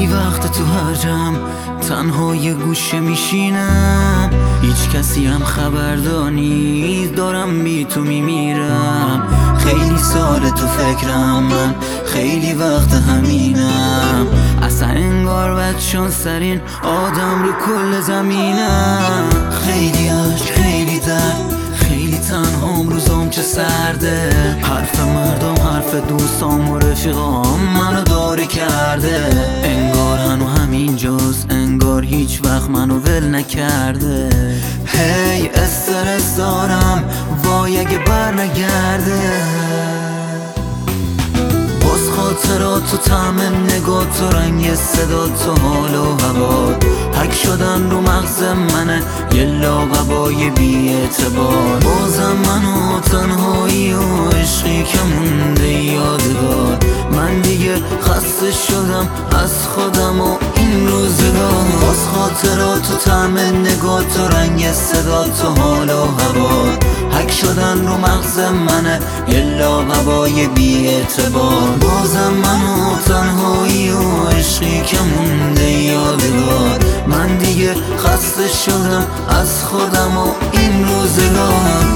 خیلی وقت تو هر جمع تنها یه گوشه میشینم، هیچ کسی هم خبردار نیست دارم بی تو میمیرم. خیلی سال تو فکرم، من خیلی وقت همینم، اصلا انگار بد سرین آدم رو کل زمینم. خیلی عشق، خیلی درد، خیلی تنهام، روزام چه سرده. حرف مردم، حرف دوستام و رفیقام منو داره کرده. انگار هنو همینجاست، انگار هیچ وقت منو ول نکرده. هی استرس دارم، وای اگه بر نگرده. باز خاطرات و طعم نگاه تو، رنگ صدا تو، حال و هوا حک شدن رو مغز منه، یه لاغبای بی اعتبار. بازم منو تنهایی و عشقی که مونده یادگار. من دیگه خسته شدم از خودم و این روزگار. باز خاطرات و طعم نگاه تو، رنگ صدا تو، حال و هوا حک شدن رو مغز منه، یه لاغبای بی اعتبار. بازم منو تنهایی و عشقی که مونده یادگار. من دیگه خسته شدم از خودم و این روزگار.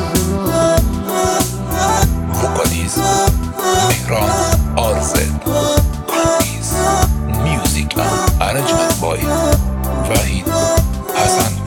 وکالیز مهران آرزد، کانیز میوزیک ارنجمنت بای وحید حسن.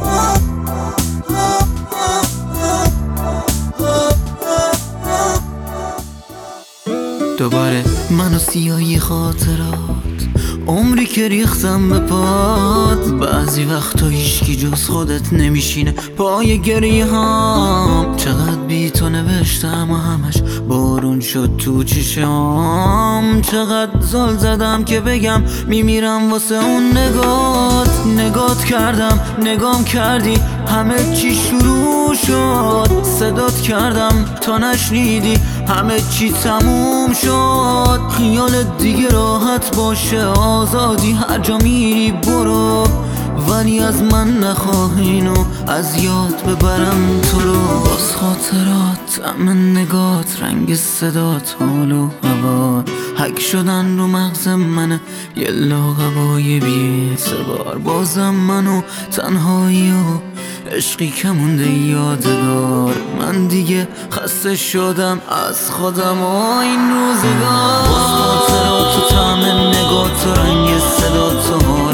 دوباره منو سیاهی خاطرات، عمری که ریختم به پات. بعضی وقتا هیچکی جز خودت نمیشینه پای گریه هم. چقدر بی تو نوشتم و همش بارون شد تو چشام. چقدر زل زدم که بگم میمیرم واسه اون نگات کردم، نگام کردی، همه چی شروع شد. صدات کردم تا نشنیدی، همه چی تموم شد. خیال دیگه راحت باشه، آزادی هر جا میری برو، ولی از من نخواه اینو از یاد ببرم تو رو. باز خاطرات، طعم نگات، رنگ صدات، حال و هوا حک شدن رو مغز منه، یه لاغبای بی اعتبار. بازم منو تنهایی و عشقی که مونده یادگار. من دیگه خسته شدم از خودم و این روزگار. باز خاطرات و طعم نگات و رنگ صدات و